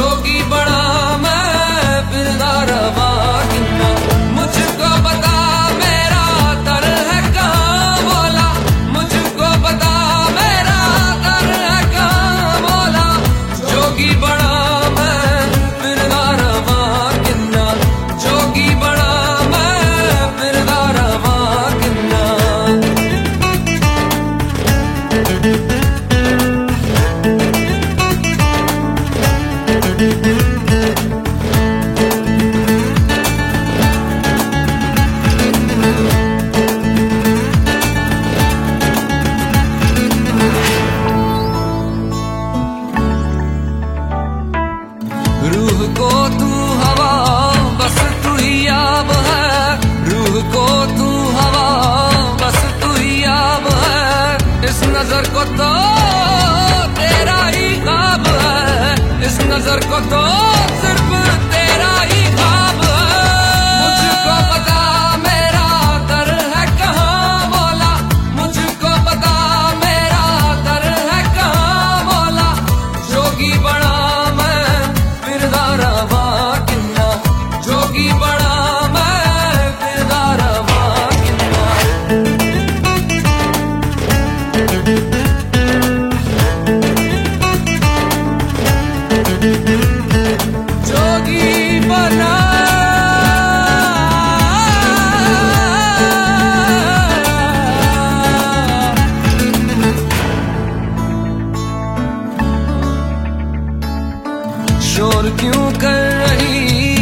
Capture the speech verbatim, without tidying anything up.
जोगी बड़ा मैं फिरदा रवा किन्ना, मुझको बता मेरा दर है कहाँ बोला, मुझको बता मेरा दर है कहाँ बोला। जोगी बड़ा मैं फिरदा रवा किन्ना, जोगी बड़ा मैं फिरदा रवा किन्ना। रूह को तू हवा बस तू ही आब है, रूह को तू हवा बस तू ही आब है। इस नजर को तो तेरा ही ख्वाब है, इस नजर को तो सिर्फ तेरा ही ख्वाब है। मुझको पता मेरा दर है कहाँ बोला, मुझको पता मेरा दर है कहाँ बोला। जोगी बड़ा मैं फिरदा रवा किन्ना, जोगी बड़ा मैं फिरदा रवा किन्ना। जोगी बना शोर क्यों कर रही